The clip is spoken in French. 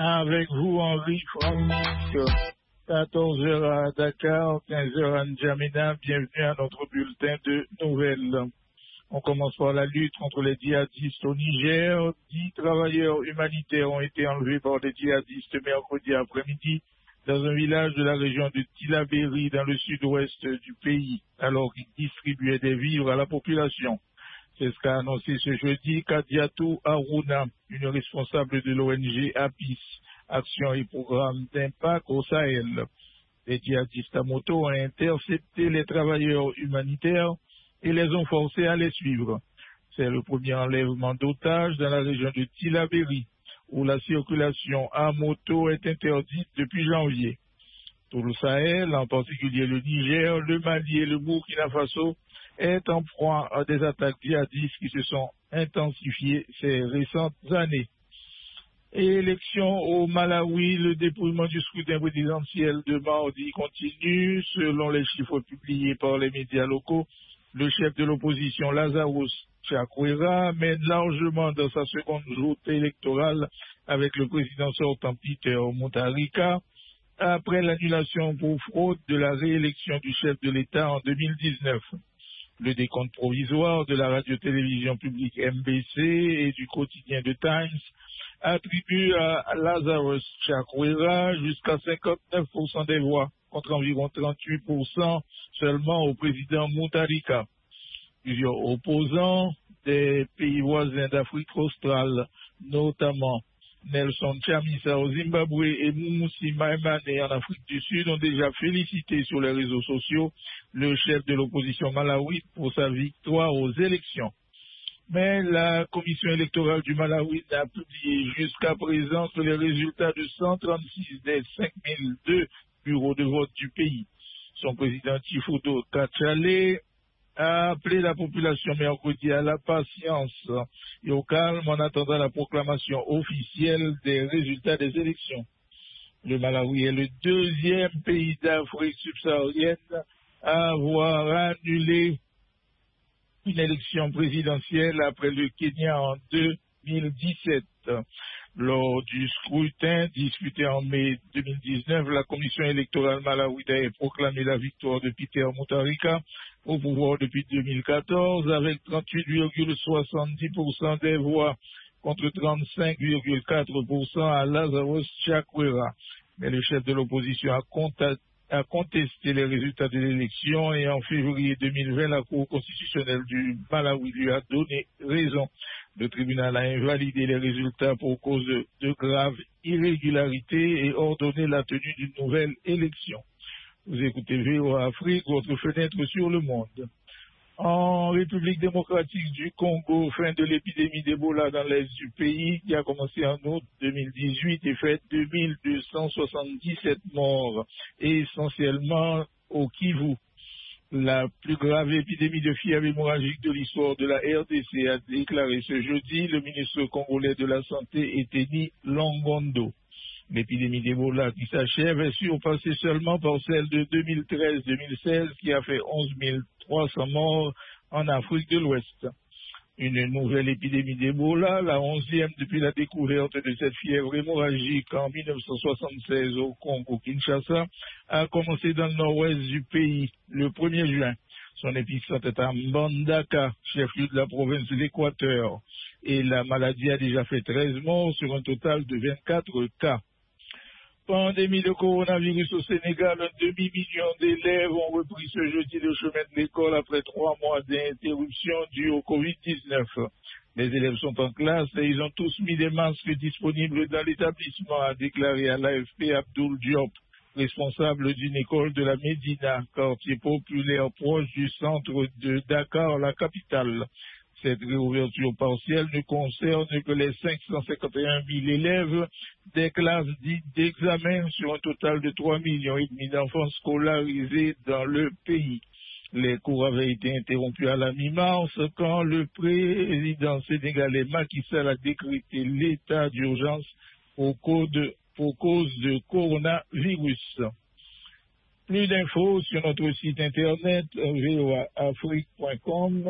Avec vous, Henri Franck, 14h à Dakar, 15h à N'Djamena. Bienvenue à notre bulletin de nouvelles. On commence par la lutte contre les djihadistes au Niger. 10 travailleurs humanitaires ont été enlevés par des djihadistes mercredi après-midi dans un village de la région de Tillabéri dans le sud-ouest du pays, alors qu'ils distribuaient des vivres à la population. C'est ce qu'a annoncé ce jeudi Kadiatou Aruna, une responsable de l'ONG APIS, Action et Programme d'Impact au Sahel. Les djihadistes à moto ont intercepté les travailleurs humanitaires et les ont forcés à les suivre. C'est le premier enlèvement d'otages dans la région de Tillabéri, où la circulation à moto est interdite depuis janvier. Tout le Sahel, en particulier le Niger, le Mali et le Burkina Faso, est en proie à des attaques djihadistes qui se sont intensifiées ces récentes années. Élection au Malawi, le dépouillement du scrutin présidentiel de mardi continue. Selon les chiffres publiés par les médias locaux, le chef de l'opposition Lazarus Chakwera mène largement dans sa seconde journée électorale avec le président sortant Peter Mutharika après l'annulation pour fraude de la réélection du chef de l'État en 2019. Le décompte provisoire de la radio-télévision publique MBC et du quotidien The Times attribue à Lazarus Chakwera jusqu'à 59% des voix, contre environ 38% seulement au président Mutharika. Plusieurs opposants des pays voisins d'Afrique australe, notamment Nelson Chamisa au Zimbabwe et Mumusi Maimane en Afrique du Sud, ont déjà félicité sur les réseaux sociaux le chef de l'opposition malawite pour sa victoire aux élections. Mais la commission électorale du Malawi n'a publié jusqu'à présent que les résultats de 136 des 5002 bureaux de vote du pays. Son président Tifodo Kachale a appelé la population mercredi à la patience et au calme en attendant la proclamation officielle des résultats des élections. Le Malawi est le deuxième pays d'Afrique subsaharienne à avoir annulé une élection présidentielle après le Kenya en 2017. Lors du scrutin disputé en mai 2019, la commission électorale malawite a proclamé la victoire de Peter Mutharika au pouvoir depuis 2014 avec 38,70% des voix contre 35,4% à Lazarus Chakwera. Mais le chef de l'opposition a contesté les résultats de l'élection et en février 2020, la Cour constitutionnelle du Malawi lui a donné raison. Le tribunal a invalidé les résultats pour cause de graves irrégularités et ordonné la tenue d'une nouvelle élection. Vous écoutez VOA Afrique, votre fenêtre sur le monde. En République démocratique du Congo, fin de l'épidémie d'Ebola dans l'est du pays qui a commencé en août 2018 et fait 2277 morts, essentiellement au Kivu. La plus grave épidémie de fièvre hémorragique de l'histoire de la RDC, a déclaré ce jeudi le ministre congolais de la Santé, Eteni Longondo. L'épidémie d'Ebola qui s'achève est surpassée seulement par celle de 2013-2016 qui a fait 11 300 morts en Afrique de l'Ouest. Une nouvelle épidémie d'Ebola, la 11e depuis la découverte de cette fièvre hémorragique en 1976 au Congo-Kinshasa, a commencé dans le nord-ouest du pays le 1er juin. Son épicentre est à Mbandaka, chef-lieu de la province de l'Équateur, et la maladie a déjà fait 13 morts sur un total de 24 cas. Pandémie de coronavirus au Sénégal, un demi-million d'élèves ont repris ce jeudi le chemin de l'école après 3 mois d'interruption due au Covid-19. Les élèves sont en classe et ils ont tous mis des masques disponibles dans l'établissement, a déclaré à l'AFP Abdoul Diop, responsable d'une école de la Médina, quartier populaire proche du centre de Dakar, la capitale. Cette réouverture partielle ne concerne que les 551 000 élèves des classes dites d'examen sur un total de 3,5 millions d'enfants scolarisés dans le pays. Les cours avaient été interrompus à la mi-mars quand le président sénégalais Macky Sall a décrété l'état d'urgence pour cause de coronavirus. Plus d'infos sur notre site internet voaafrique.com.